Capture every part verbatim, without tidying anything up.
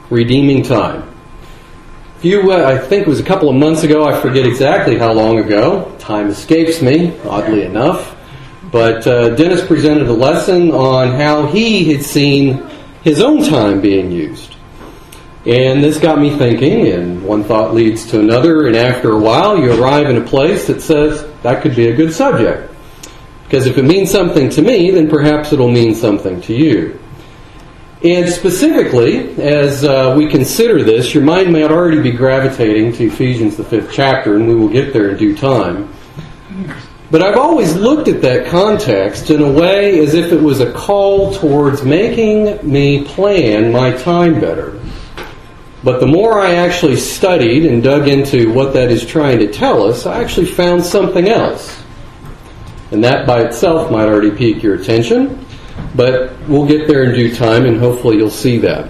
redeeming time. A few, uh, I think it was a couple of months ago, I forget exactly how long ago, time escapes me, oddly enough, but uh, Dennis presented a lesson on how he had seen his own time being used. And this got me thinking, and one thought leads to another, and after a while you arrive in a place that says that could be a good subject. Because if it means something to me, then perhaps it'll mean something to you. And specifically, as uh, we consider this, your mind might already be gravitating to Ephesians, the fifth chapter, and we will get there in due time. But I've always looked at that context in a way as if it was a call towards making me plan my time better. But the more I actually studied and dug into what that is trying to tell us, I actually found something else. And that by itself might already pique your attention, but we'll get there in due time and hopefully you'll see that.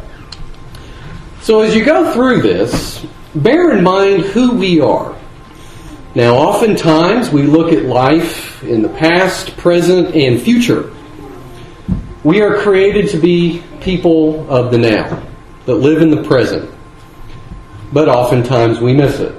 So as you go through this, bear in mind who we are. Now oftentimes we look at life in the past, present, and future. We are created to be people of the now, that live in the present. But oftentimes we miss it.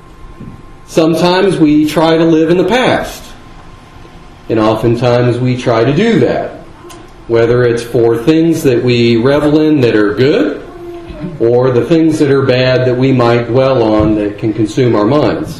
Sometimes we try to live in the past. And oftentimes we try to do that, whether it's for things that we revel in that are good, or the things that are bad that we might dwell on that can consume our minds.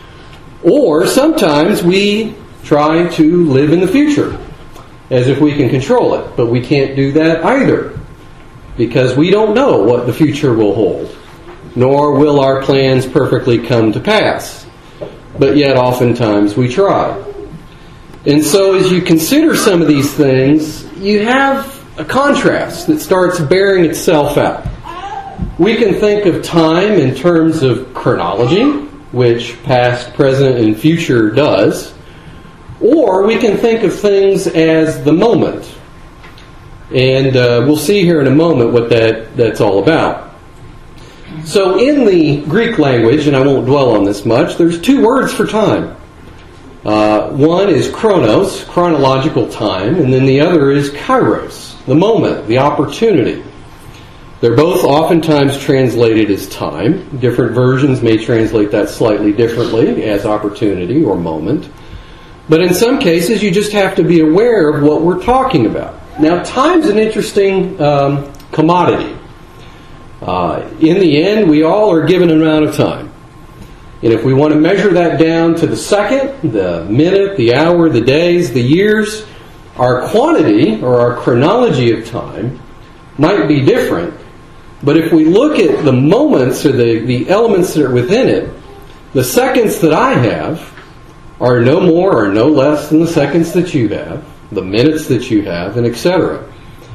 Or sometimes we try to live in the future, as if we can control it, but we can't do that either, because we don't know what the future will hold, nor will our plans perfectly come to pass. But yet oftentimes we try. And so as you consider some of these things, you have a contrast that starts bearing itself out. We can think of time in terms of chronology, which past, present, and future does. Or we can think of things as the moment. And uh, we'll see here in a moment what that, that's all about. So in the Greek language, and I won't dwell on this much, there's two words for time. Uh, one is chronos, chronological time, and then the other is kairos, the moment, the opportunity. They're both oftentimes translated as time. Different versions may translate that slightly differently as opportunity or moment. But in some cases, you just have to be aware of what we're talking about. Now, time's an interesting um, commodity. Uh, in the end, we all are given an amount of time. And if we want to measure that down to the second, the minute, the hour, the days, the years, our quantity or our chronology of time might be different. But if we look at the moments or the, the elements that are within it, the seconds that I have are no more or no less than the seconds that you have, the minutes that you have, and et cetera.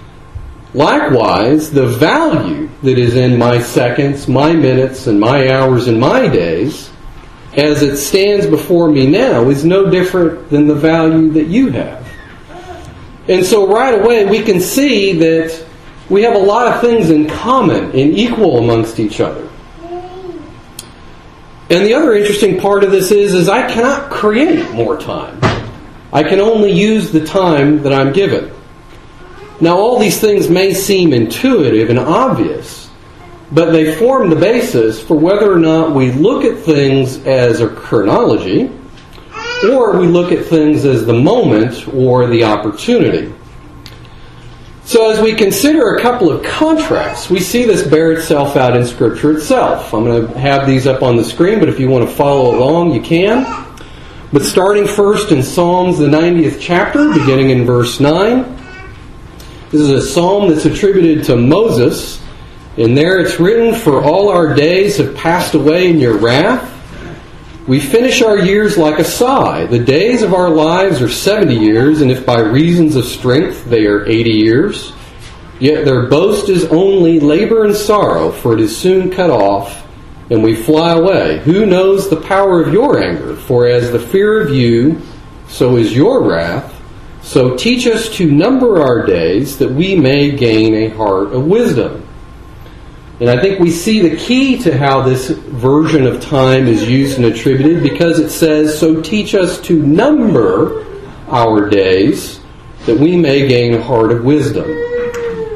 Likewise, the value that is in my seconds, my minutes, and my hours and my days, as it stands before me now, is no different than the value that you have. And so right away we can see that we have a lot of things in common and equal amongst each other. And the other interesting part of this is, is I cannot create more time. I can only use the time that I'm given. Now all these things may seem intuitive and obvious, but they form the basis for whether or not we look at things as a chronology, or we look at things as the moment or the opportunity. So as we consider a couple of contrasts, we see this bear itself out in Scripture itself. I'm going to have these up on the screen, but if you want to follow along, you can. But starting first in Psalms, the ninetieth chapter, beginning in verse nine. This is a psalm that's attributed to Moses. And there it's written, "For all our days have passed away in your wrath. We finish our years like a sigh. The days of our lives are seventy years, and if by reasons of strength they are eighty years. Yet their boast is only labor and sorrow, for it is soon cut off, and we fly away. Who knows the power of your anger? For as the fear of you, so is your wrath. So teach us to number our days, that we may gain a heart of wisdom." And I think we see the key to how this version of time is used and attributed, because it says, "So teach us to number our days, that we may gain a heart of wisdom."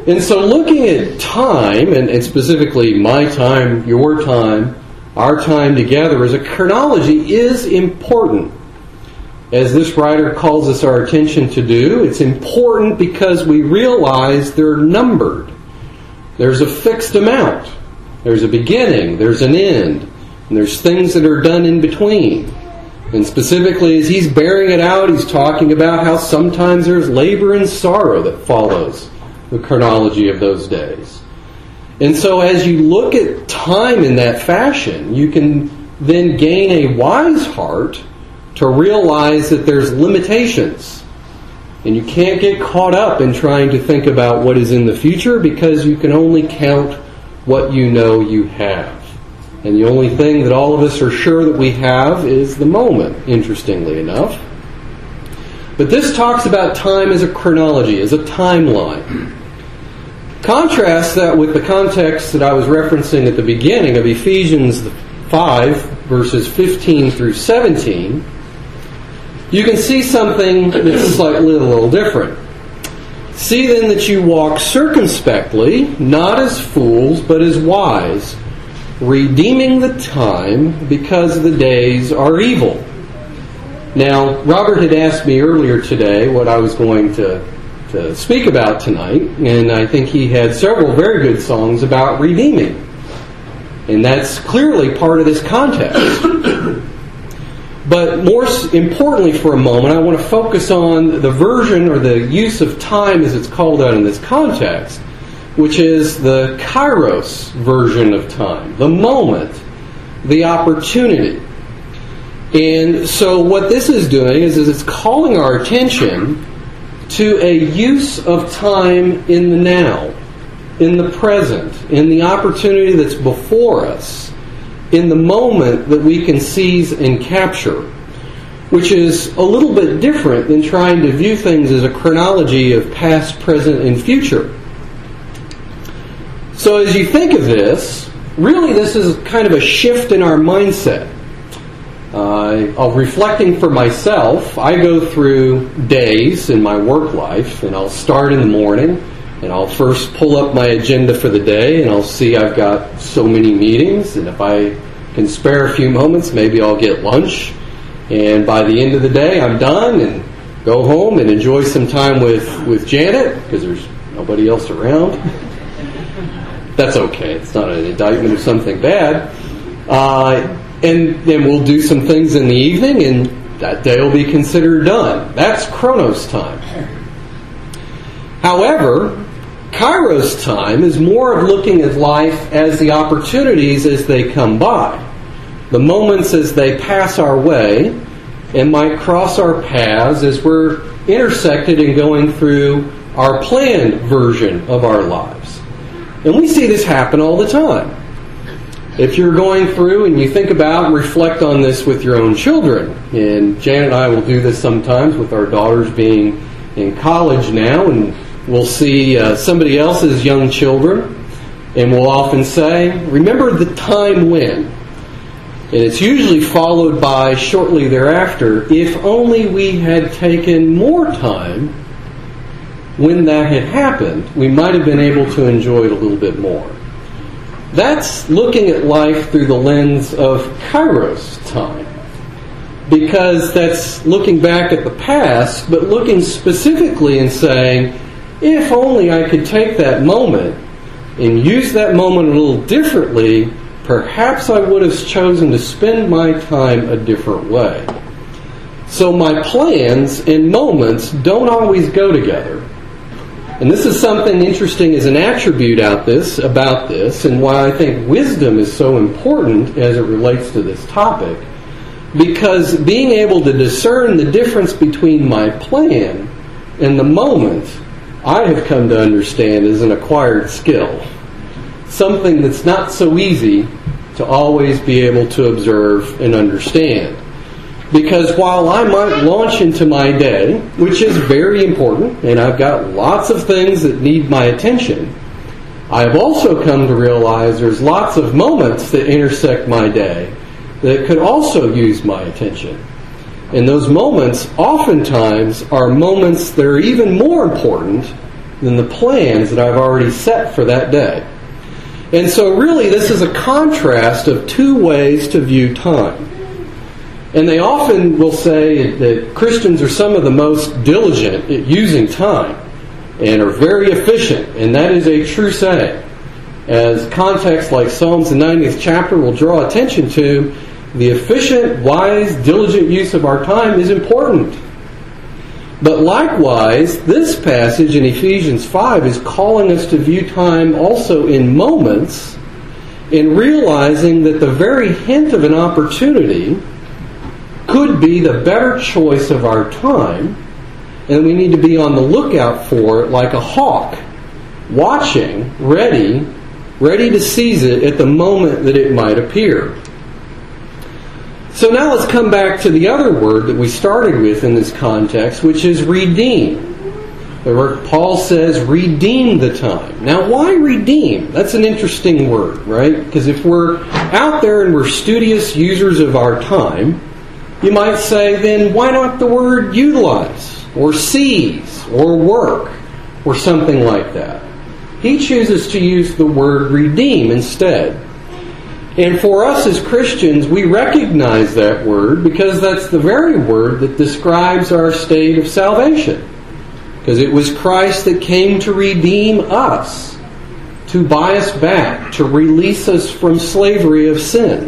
And so looking at time, and, and specifically my time, your time, our time together as a chronology is important. As this writer calls us our attention to do, it's important because we realize they're numbered. There's a fixed amount. There's a beginning. There's an end. And there's things that are done in between. And specifically, as he's bearing it out, he's talking about how sometimes there's labor and sorrow that follows the chronology of those days. And so as you look at time in that fashion, you can then gain a wise heart to realize that there's limitations. And you can't get caught up in trying to think about what is in the future because you can only count what you know you have. And the only thing that all of us are sure that we have is the moment, interestingly enough. But this talks about time as a chronology, as a timeline. Contrast that with the context that I was referencing at the beginning of Ephesians five, verses fifteen through seventeen. You can see something that's slightly a little different. See then that you walk circumspectly, not as fools, but as wise, redeeming the time because the days are evil. Now, Robert had asked me earlier today what I was going to, to speak about tonight, and I think he had several very good songs about redeeming. And that's clearly part of this context. But more importantly for a moment, I want to focus on the version or the use of time as it's called out in this context, which is the kairos version of time, the moment, the opportunity. And so what this is doing is, is it's calling our attention to a use of time in the now, in the present, in the opportunity that's before us, in the moment that we can seize and capture, which is a little bit different than trying to view things as a chronology of past, present, and future. So as you think of this, really this is kind of a shift in our mindset. Uh, reflecting for myself, I go through days in my work life, and I'll start in the morning, and I'll first pull up my agenda for the day, and I'll see I've got so many meetings, and if I can spare a few moments, maybe I'll get lunch. And by the end of the day, I'm done and go home and enjoy some time with, with Janet, because there's nobody else around. That's okay. It's not an indictment of something bad. Uh, and then we'll do some things in the evening, and that day will be considered done. That's Chronos time. However, Kairos time is more of looking at life as the opportunities as they come by, the moments as they pass our way and might cross our paths as we're intersected and going through our planned version of our lives. And we see this happen all the time. If you're going through and you think about and reflect on this with your own children, and Janet and I will do this sometimes with our daughters being in college now, and we'll see uh, somebody else's young children, and we'll often say, remember the time when. And it's usually followed by shortly thereafter, if only we had taken more time when that had happened, we might have been able to enjoy it a little bit more. That's looking at life through the lens of Kairos time. Because that's looking back at the past, but looking specifically and saying, if only I could take that moment and use that moment a little differently, perhaps I would have chosen to spend my time a different way. So my plans and moments don't always go together. And this is something interesting as an attribute out this about this, and why I think wisdom is so important as it relates to this topic. Because being able to discern the difference between my plan and the moment, I have come to understand is an acquired skill. Something that's not so easy to always be able to observe and understand. Because while I might launch into my day, which is very important, and I've got lots of things that need my attention, I've also come to realize there's lots of moments that intersect my day that could also use my attention. And those moments oftentimes are moments that are even more important than the plans that I've already set for that day. And so really this is a contrast of two ways to view time. And they often will say that Christians are some of the most diligent at using time and are very efficient, and that is a true saying. As context like Psalms the ninetieth chapter will draw attention to, the efficient, wise, diligent use of our time is important. But likewise, this passage in Ephesians five is calling us to view time also in moments, in realizing that the very hint of an opportunity could be the better choice of our time, and we need to be on the lookout for it like a hawk, watching, ready, ready to seize it at the moment that it might appear. So now let's come back to the other word that we started with in this context, which is redeem. The word Paul says, redeem the time. Now, why redeem? That's an interesting word, right? Because if we're out there and we're studious users of our time, you might say, then why not the word utilize, or seize, or work, or something like that? He chooses to use the word redeem instead. And for us as Christians, we recognize that word because that's the very word that describes our state of salvation. Because it was Christ that came to redeem us, to buy us back, to release us from slavery of sin.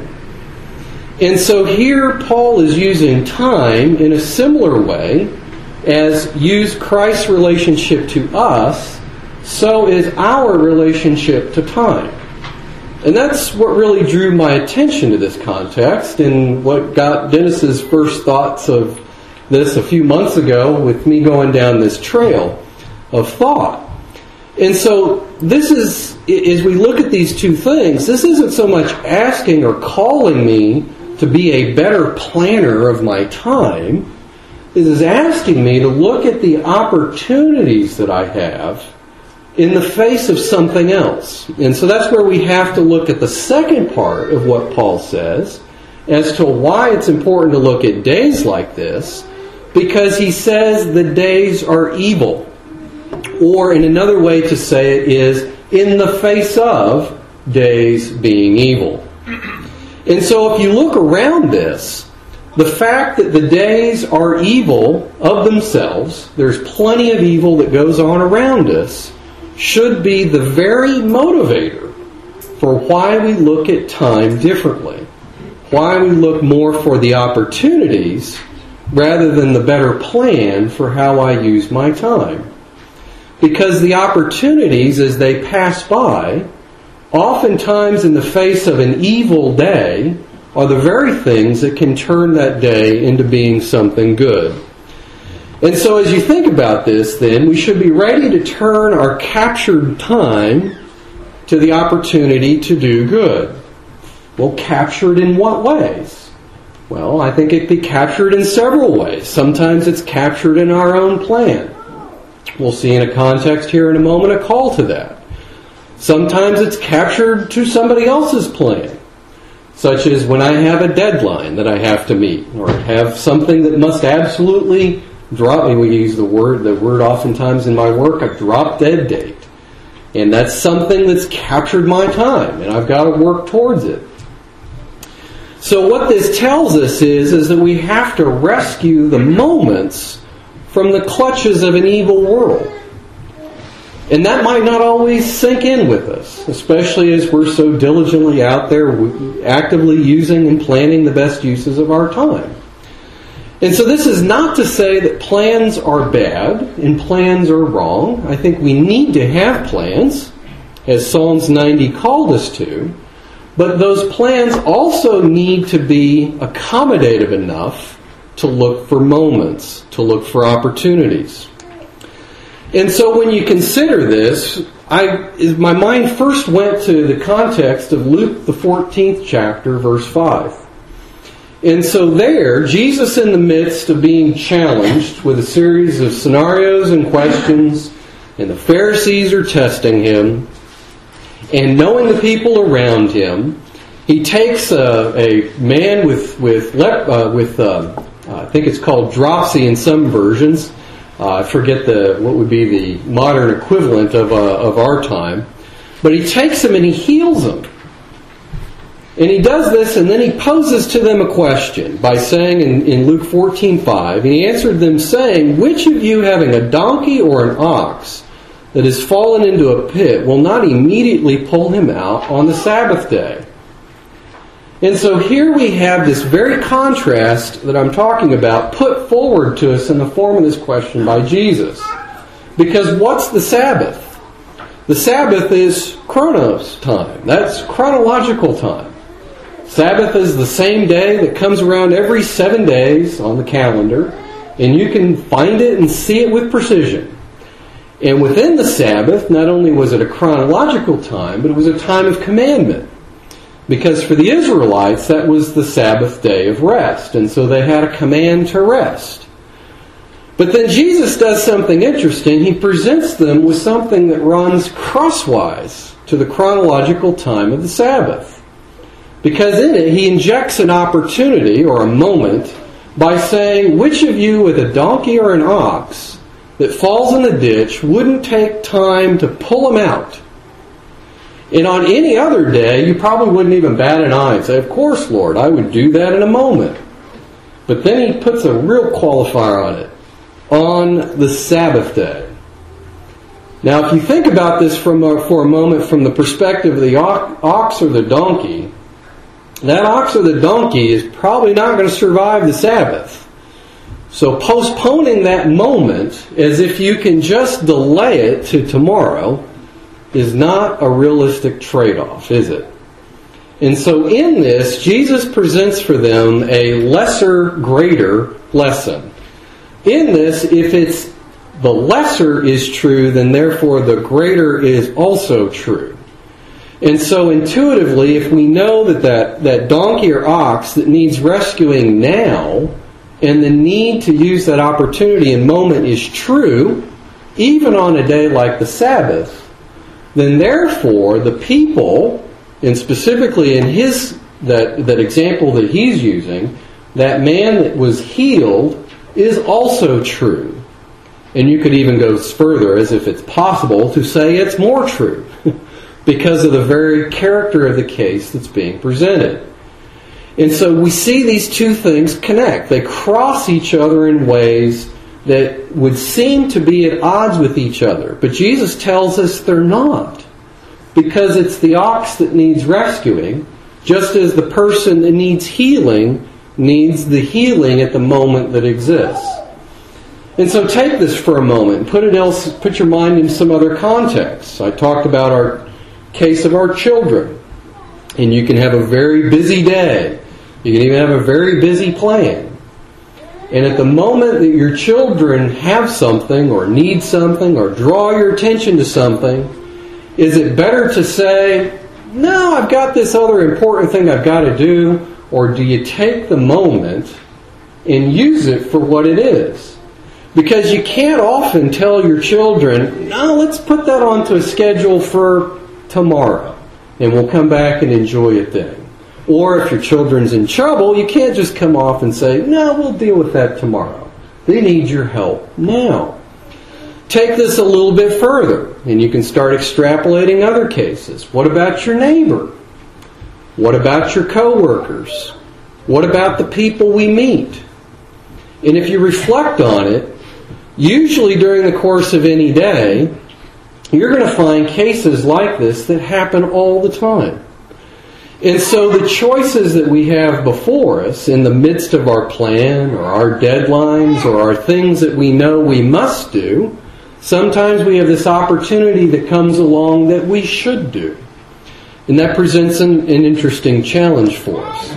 And so here Paul is using time in a similar way as used Christ's relationship to us, so is our relationship to time. And that's what really drew my attention to this context and what got Dennis's first thoughts of this a few months ago with me going down this trail of thought. And so this is, as we look at these two things, this isn't so much asking or calling me to be a better planner of my time. It is asking me to look at the opportunities that I have in the face of something else. And so that's where we have to look at the second part of what Paul says as to why it's important to look at days like this, because he says the days are evil. Or in another way to say it is, in the face of days being evil. And so if you look around this, the fact that the days are evil of themselves, there's plenty of evil that goes on around us, should be the very motivator for why we look at time differently. Why we look more for the opportunities rather than the better plan for how I use my time. Because the opportunities as they pass by, oftentimes in the face of an evil day, are the very things that can turn that day into being something good. And so as you think about this, then, we should be ready to turn our captured time to the opportunity to do good. Well, captured in what ways? Well, I think it can be captured in several ways. Sometimes it's captured in our own plan. We'll see in a context here in a moment a call to that. Sometimes it's captured to somebody else's plan, such as when I have a deadline that I have to meet, or have something that must absolutely drop me. We use the word, the word oftentimes in my work, a drop dead date. And that's something that's captured my time, and I've got to work towards it. So what this tells us is, is that we have to rescue the moments from the clutches of an evil world. And that might not always sink in with us, especially as we're so diligently out there actively using and planning the best uses of our time. And so this is not to say that plans are bad and plans are wrong. I think we need to have plans, as Psalms ninety called us to. But those plans also need to be accommodative enough to look for moments, to look for opportunities. And so when you consider this, I, my mind first went to the context of Luke the fourteenth chapter, verse five. And so there, Jesus, in the midst of being challenged with a series of scenarios and questions, and the Pharisees are testing him, and knowing the people around him, he takes a, a man with with uh, with uh, I think it's called dropsy in some versions, Uh, I forget the what would be the modern equivalent of uh, of our time. But he takes them and he heals them. And he does this, and then he poses to them a question by saying in, in Luke fourteen five, and he answered them saying, "Which of you having a donkey or an ox that has fallen into a pit will not immediately pull him out on the Sabbath day?" And so here we have this very contrast that I'm talking about put forward to us in the form of this question by Jesus. Because what's the Sabbath? The Sabbath is chronos time. That's chronological time. Sabbath is the same day that comes around every seven days on the calendar, and you can find it and see it with precision. And within the Sabbath, not only was it a chronological time, but it was a time of commandment. Because for the Israelites, that was the Sabbath day of rest, and so they had a command to rest. But then Jesus does something interesting. He presents them with something that runs crosswise to the chronological time of the Sabbath. Because in it, he injects an opportunity or a moment by saying, "Which of you with a donkey or an ox that falls in the ditch wouldn't take time to pull him out?" And on any other day, you probably wouldn't even bat an eye and say, "Of course, Lord, I would do that in a moment." But then he puts a real qualifier on it. On the Sabbath day. Now, if you think about this from a, for a moment from the perspective of the ox or the donkey, that ox or the donkey is probably not going to survive the Sabbath. So postponing that moment as if you can just delay it to tomorrow is not a realistic trade-off, is it? And so in this, Jesus presents for them a lesser, greater lesson. In this, if it's the lesser is true, then therefore the greater is also true. And so intuitively, if we know that that, that donkey or ox that needs rescuing now, and the need to use that opportunity and moment is true, even on a day like the Sabbath, then therefore the people, and specifically in his that, that example that he's using, that man that was healed is also true. And you could even go further, as if it's possible, to say it's more true because of the very character of the case that's being presented. And so we see these two things connect. They cross each other in ways that would seem to be at odds with each other. But Jesus tells us they're not. Because it's the ox that needs rescuing, just as the person that needs healing needs the healing at the moment that exists. And so take this for a moment. Put it else. Put your mind in some other context. I talked about our case of our children. And you can have a very busy day. You can even have a very busy plan. And at the moment that your children have something or need something or draw your attention to something, is it better to say, "No, I've got this other important thing I've got to do," or do you take the moment and use it for what it is? Because you can't often tell your children, "No, let's put that onto a schedule for tomorrow, and we'll come back and enjoy it then." Or if your children's in trouble, you can't just come off and say, "No, we'll deal with that tomorrow." They need your help now. Take this a little bit further, and you can start extrapolating other cases. What about your neighbor? What about your coworkers? What about the people we meet? And if you reflect on it, usually during the course of any day, you're going to find cases like this that happen all the time. And so the choices that we have before us in the midst of our plan or our deadlines or our things that we know we must do, sometimes we have this opportunity that comes along that we should do. And that presents an, an interesting challenge for us.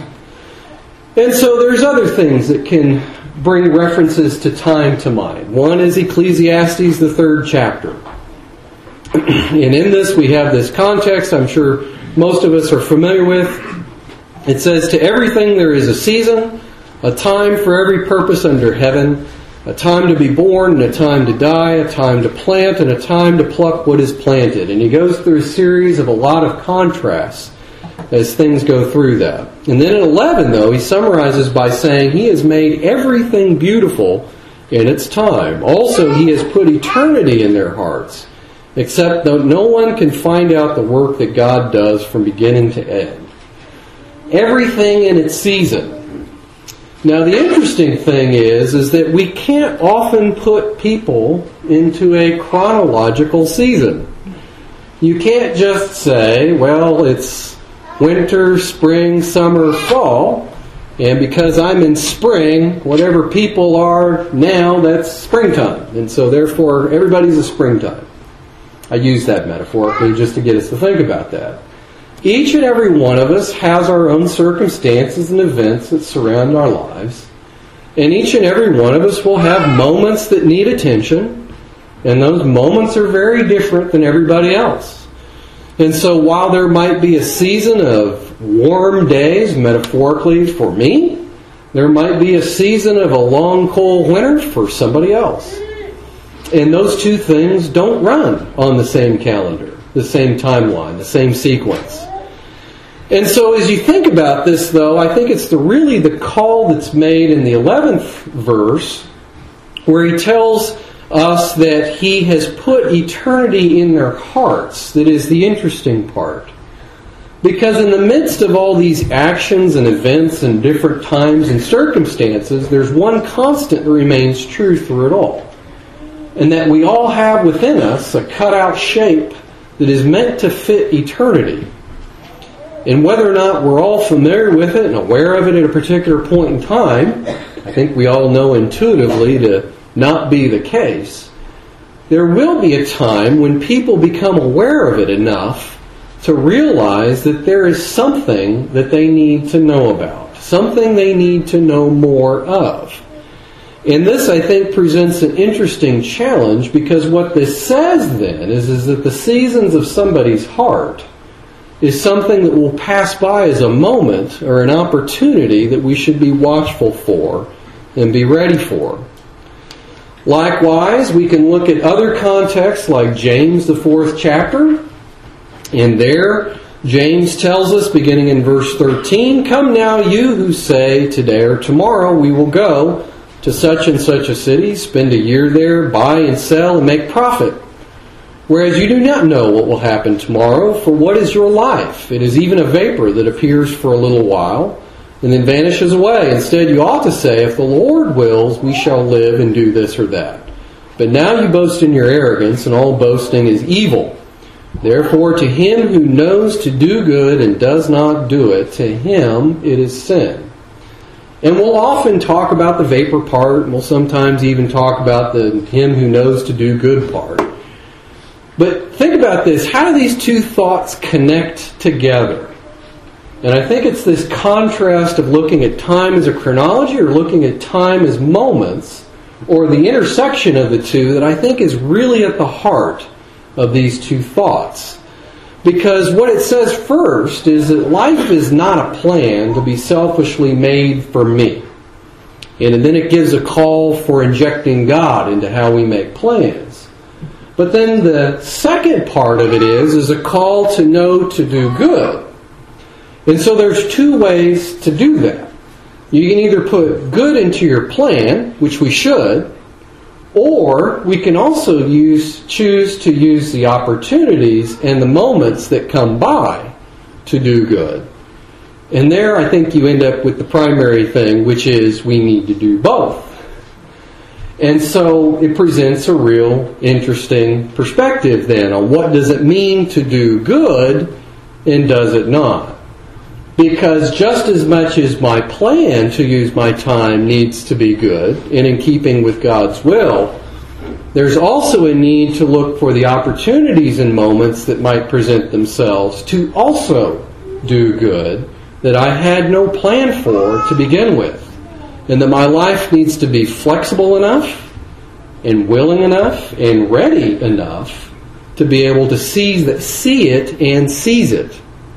And so there's other things that can bring references to time to mind. One is Ecclesiastes, the third chapter. And in this we have this context I'm sure most of us are familiar with. It says, "To everything there is a season, a time for every purpose under heaven, a time to be born and a time to die, a time to plant and a time to pluck what is planted." And he goes through a series of a lot of contrasts as things go through that. And then in eleven, though, he summarizes by saying he has made everything beautiful in its time. Also, He has put eternity in their hearts, except that no one can find out the work that God does from beginning to end. Everything in its season. Now, the interesting thing is, is that we can't often put people into a chronological season. You can't just say, well, it's winter, spring, summer, fall, and because I'm in spring, whatever people are now, that's springtime. And so therefore, everybody's a springtime. I use that metaphorically just to get us to think about that. Each and every one of us has our own circumstances and events that surround our lives. And each and every one of us will have moments that need attention. And those moments are very different than everybody else. And so while there might be a season of warm days, metaphorically for me, there might be a season of a long, cold winter for somebody else. And those two things don't run on the same calendar, the same timeline, the same sequence. And so as you think about this, though, I think it's the really the call that's made in the eleventh verse, where He tells us that He has put eternity in their hearts, that is the interesting part. Because in the midst of all these actions and events and different times and circumstances, there's one constant that remains true through it all. And that we all have within us a cutout shape that is meant to fit eternity. And whether or not we're all familiar with it and aware of it at a particular point in time, I think we all know intuitively to not be the case. There will be a time when people become aware of it enough to realize that there is something that they need to know about, something they need to know more of. And this, I think, presents an interesting challenge, because what this says then is, is that the seasons of somebody's heart is something that will pass by as a moment or an opportunity that we should be watchful for and be ready for. Likewise, we can look at other contexts like James, the fourth chapter. And there, James tells us, beginning in verse thirteen, "Come now, you who say, today or tomorrow we will go to such and such a city, spend a year there, buy and sell, and make profit. Whereas you do not know what will happen tomorrow, for what is your life? It is even a vapor that appears for a little while, and then vanishes away. Instead, you ought to say, if the Lord wills, we shall live and do this or that. But now you boast in your arrogance, and all boasting is evil. Therefore, to him who knows to do good and does not do it, to him it is sin." And we'll often talk about the vapor part, and we'll sometimes even talk about the him who knows to do good part. But think about this. How do these two thoughts connect together? And I think it's this contrast of looking at time as a chronology or looking at time as moments, or the intersection of the two, that I think is really at the heart of these two thoughts. Because what it says first is that life is not a plan to be selfishly made for me. And then it gives a call for injecting God into how we make plans. But then the second part of it is, is a call to know to do good. And so there's two ways to do that. You can either put good into your plan, which we should, or we can also use choose to use the opportunities and the moments that come by to do good. And there I think you end up with the primary thing, which is we need to do both. And so it presents a real interesting perspective then on what does it mean to do good and does it not. Because just as much as my plan to use my time needs to be good and in keeping with God's will, there's also a need to look for the opportunities and moments that might present themselves to also do good that I had no plan for to begin with. And that my life needs to be flexible enough and willing enough and ready enough to be able to see, that, see it and seize it.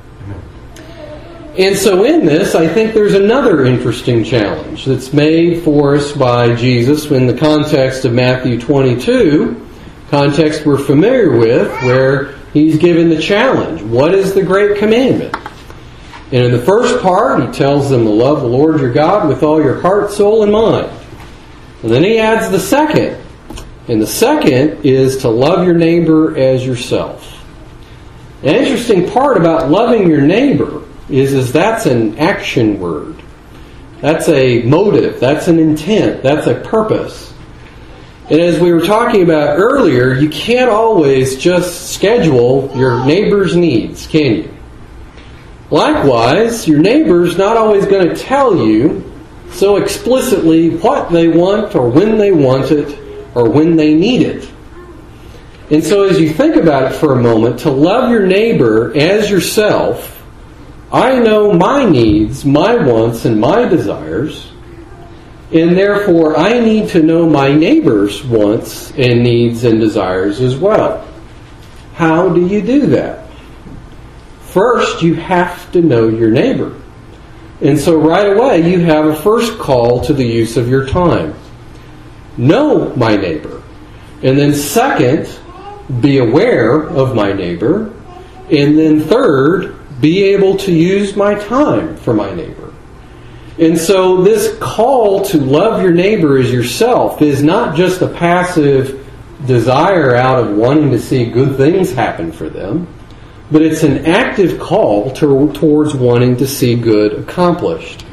And so in this, I think there's another interesting challenge that's made for us by Jesus in the context of Matthew twenty-two, context we're familiar with, where he's given the challenge. What is the great commandment? And in the first part, he tells them to love the Lord your God with all your heart, soul, and mind. And then he adds the second. And the second is to love your neighbor as yourself. An interesting part about loving your neighbor is, is that's an action word. That's a motive. That's an intent. That's a purpose. And as we were talking about earlier, you can't always just schedule your neighbor's needs, can you? Likewise, your neighbor's not always going to tell you so explicitly what they want or when they want it or when they need it. And so as you think about it for a moment, to love your neighbor as yourself, I know my needs, my wants, and my desires, and therefore I need to know my neighbor's wants and needs and desires as well. How do you do that? First, you have to know your neighbor. And so right away, you have a first call to the use of your time. Know my neighbor. And then second, be aware of my neighbor. And then third, be able to use my time for my neighbor. And so this call to love your neighbor as yourself is not just a passive desire out of wanting to see good things happen for them, but it's an active call to, towards wanting to see good accomplished.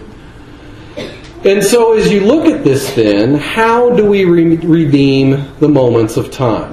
And so as you look at this then, how do we re- redeem the moments of time?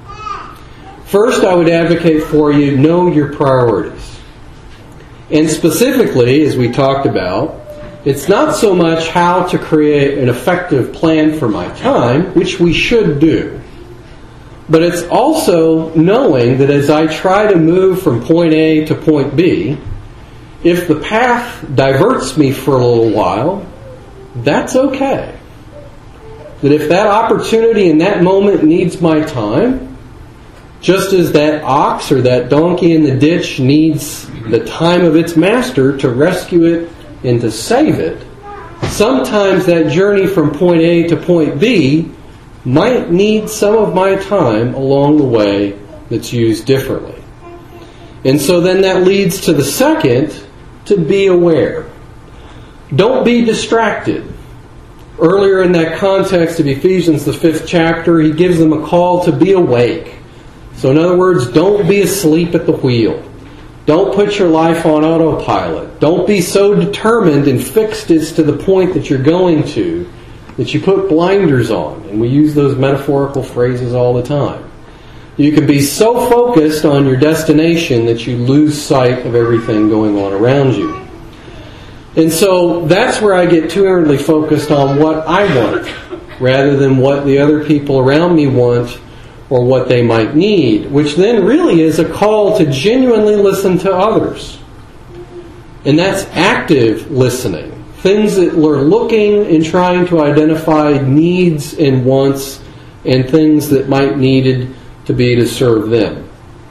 First, I would advocate for you, know your priorities. And specifically, as we talked about, it's not so much how to create an effective plan for my time, which we should do. But it's also knowing that as I try to move from point A to point B, if the path diverts me for a little while, that's okay. That if that opportunity in that moment needs my time, just as that ox or that donkey in the ditch needs the time of its master to rescue it and to save it, sometimes that journey from point A to point B might need some of my time along the way that's used differently. And so then that leads to the second, to be aware. Don't be distracted. Earlier in that context of Ephesians, the fifth chapter, he gives them a call to be awake. So in other words, don't be asleep at the wheel. Don't put your life on autopilot. Don't be so determined and fixed as to the point that you're going to that you put blinders on. And we use those metaphorical phrases all the time. You can be so focused on your destination that you lose sight of everything going on around you. And so that's where I get too inwardly focused on what I want rather than what the other people around me want or what they might need, which then really is a call to genuinely listen to others. And that's active listening. Things that we're looking and trying to identify needs and wants and things that might needed to be to serve them.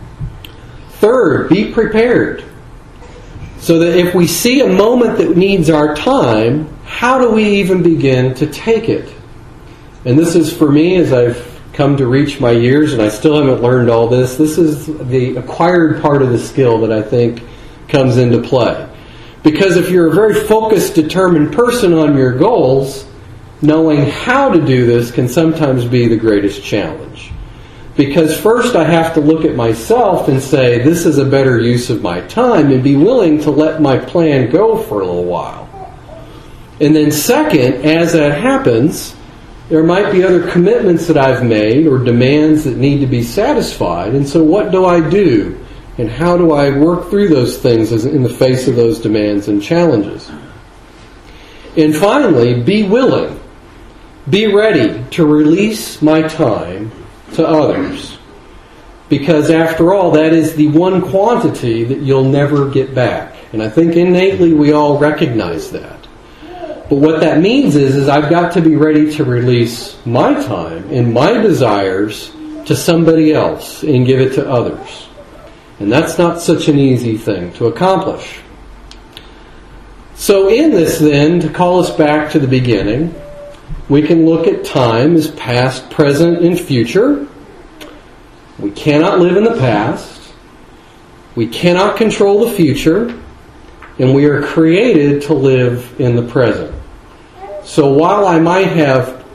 Third, be prepared. So that if we see a moment that needs our time, how do we even begin to take it? And this is for me, as I've come to reach my years, and I still haven't learned all this, this is the acquired part of the skill that I think comes into play. Because if you're a very focused, determined person on your goals, knowing how to do this can sometimes be the greatest challenge. Because first I have to look at myself and say, this is a better use of my time, and be willing to let my plan go for a little while. And then second, as that happens, there might be other commitments that I've made or demands that need to be satisfied. And so what do I do? And how do I work through those things in the face of those demands and challenges? And finally, be willing. Be ready to release my time to others. Because after all, that is the one quantity that you'll never get back. And I think innately we all recognize that. But what that means is, is I've got to be ready to release my time and my desires to somebody else and give it to others. And that's not such an easy thing to accomplish. So in this then, to call us back to the beginning, we can look at time as past, present, and future. We cannot live in the past. We cannot control the future. And we are created to live in the present. So while I might have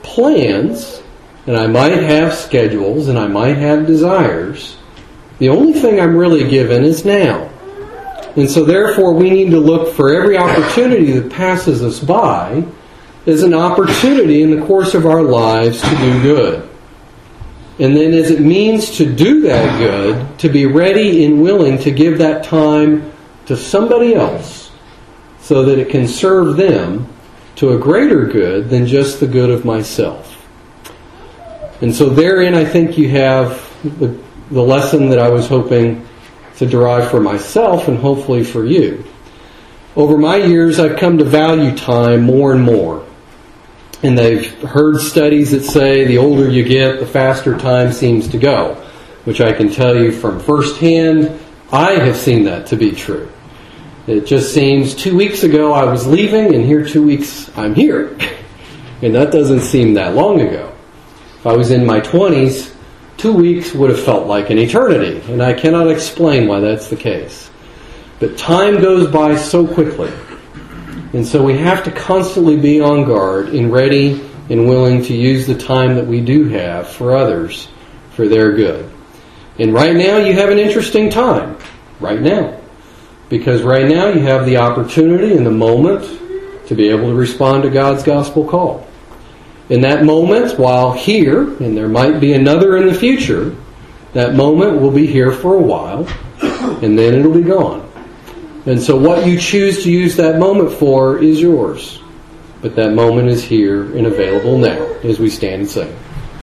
plans, and I might have schedules, and I might have desires. The only thing I'm really given is now. And so therefore we need to look for every opportunity that passes us by as an opportunity in the course of our lives to do good. And then as it means to do that good, to be ready and willing to give that time to somebody else so that it can serve them to a greater good than just the good of myself. And so therein I think you have the, the lesson that I was hoping to derive for myself and hopefully for you. Over my years I've come to value time more and more. And they've heard studies that say the older you get, the faster time seems to go, which I can tell you from firsthand, I have seen that to be true. It just seems two weeks ago I was leaving, and here two weeks I'm here. And that doesn't seem that long ago. If I was in my twenties, two weeks would have felt like an eternity, and I cannot explain why that's the case. But time goes by so quickly. And so we have to constantly be on guard and ready and willing to use the time that we do have for others for their good. And right now you have an interesting time. Right now. Because right now you have the opportunity and the moment to be able to respond to God's gospel call. In that moment, while here, and there might be another in the future, that moment will be here for a while, and then it'll be gone. And so what you choose to use that moment for is yours. But that moment is here and available now as we stand and sing.